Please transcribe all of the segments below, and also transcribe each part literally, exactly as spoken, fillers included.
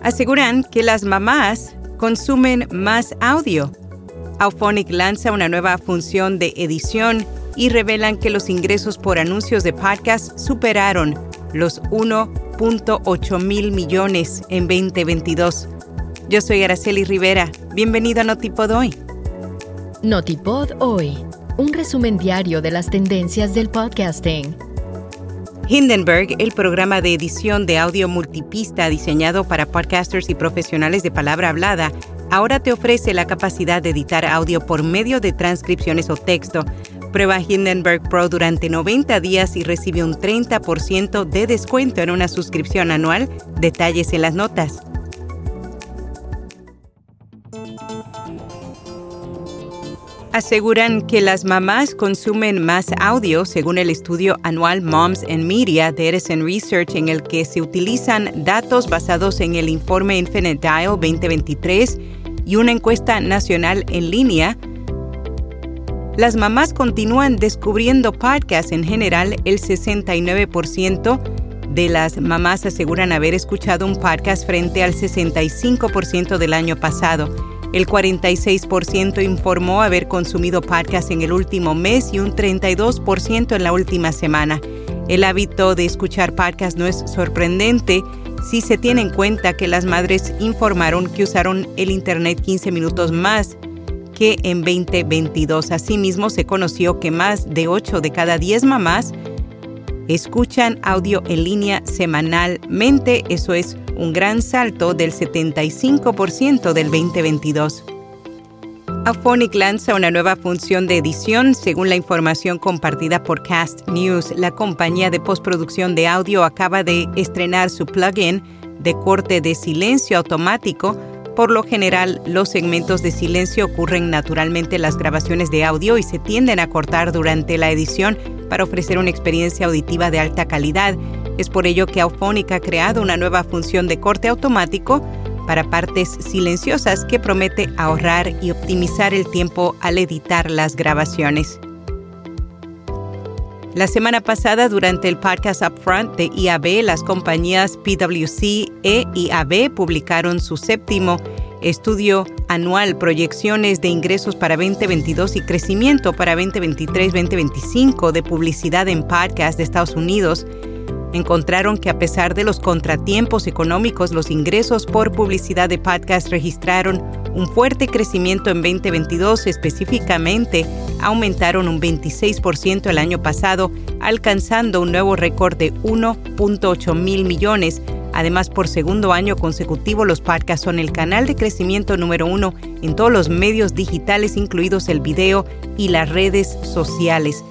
Aseguran que las mamás consumen más audio. Auphonic lanza una nueva función de edición y revelan que los ingresos por anuncios de podcast superaron los uno punto ocho mil millones en veinte veintidós. Yo soy Araceli Rivera. Bienvenido a Notipod Hoy. Notipod Hoy, un resumen diario de las tendencias del podcasting. Hindenburg, el programa de edición de audio multipista diseñado para podcasters y profesionales de palabra hablada, ahora te ofrece la capacidad de editar audio por medio de transcripciones o texto. Prueba Hindenburg Pro durante noventa días y recibe un treinta por ciento de descuento en una suscripción anual. Detalles en las notas. Aseguran que las mamás consumen más audio según el estudio anual Moms and Media de Edison Research, en el que se utilizan datos basados en el informe Infinite Dial veinte veintitrés y una encuesta nacional en línea. Las mamás continúan descubriendo podcasts. En general, el sesenta y nueve por ciento de las mamás aseguran haber escuchado un podcast frente al sesenta y cinco por ciento del año pasado. El cuarenta y seis por ciento informó haber consumido podcasts en el último mes y un treinta y dos por ciento en la última semana. El hábito de escuchar podcasts no es sorprendente si se tiene en cuenta que las madres informaron que usaron el Internet quince minutos más que en veinte veintidós. Asimismo, se conoció que más de ocho de cada diez mamás escuchan audio en línea semanalmente. Eso es un gran salto del setenta y cinco por ciento del veinte veintidós. Auphonic lanza una nueva función de edición. Según la información compartida por Cast News, la compañía de postproducción de audio acaba de estrenar su plugin de corte de silencio automático. Por lo general, los segmentos de silencio ocurren naturalmente en las grabaciones de audio y se tienden a cortar durante la edición para ofrecer una experiencia auditiva de alta calidad. Es por ello que Auphonic ha creado una nueva función de corte automático para partes silenciosas que promete ahorrar y optimizar el tiempo al editar las grabaciones. La semana pasada, durante el podcast Upfront de I A B, las compañías P W C e I A B publicaron su séptimo estudio anual, proyecciones de ingresos para veinte veintidós y crecimiento para veinte veintitrés veinte veinticinco de publicidad en podcast de Estados Unidos. Encontraron que a pesar de los contratiempos económicos, los ingresos por publicidad de podcast registraron un fuerte crecimiento en veinte veintidós. Específicamente, aumentaron un veintiséis por ciento el año pasado, alcanzando un nuevo récord de uno punto ocho mil millones. Además, por segundo año consecutivo, los podcasts son el canal de crecimiento número uno en todos los medios digitales, incluidos el video y las redes sociales.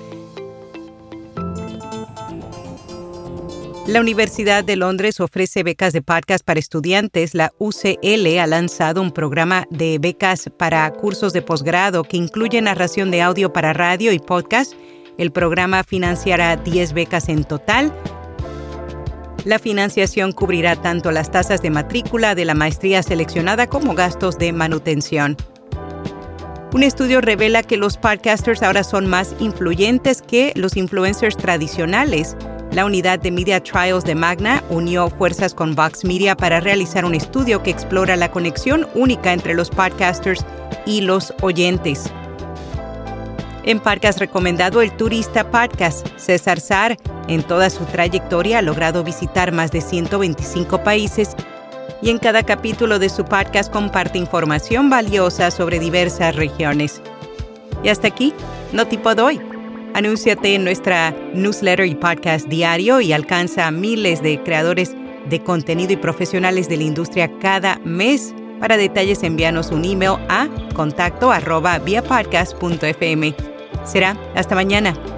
La Universidad de Londres ofrece becas de podcast para estudiantes. La U C L ha lanzado un programa de becas para cursos de posgrado que incluye narración de audio para radio y podcast. El programa financiará diez becas en total. La financiación cubrirá tanto las tasas de matrícula de la maestría seleccionada como gastos de manutención. Un estudio revela que los podcasters ahora son más influyentes que los influencers tradicionales. La unidad de Media Trials de Magna unió fuerzas con Vox Media para realizar un estudio que explora la conexión única entre los podcasters y los oyentes. En podcast recomendado, el turista podcast César Sar, en toda su trayectoria, ha logrado visitar más de ciento veinticinco países y en cada capítulo de su podcast comparte información valiosa sobre diversas regiones. Y hasta aquí, Notipod Hoy. Anúnciate en nuestra newsletter y podcast diario y alcanza a miles de creadores de contenido y profesionales de la industria cada mes. Para detalles, envíanos un email a contacto arroba vía podcast punto f m. Será hasta mañana.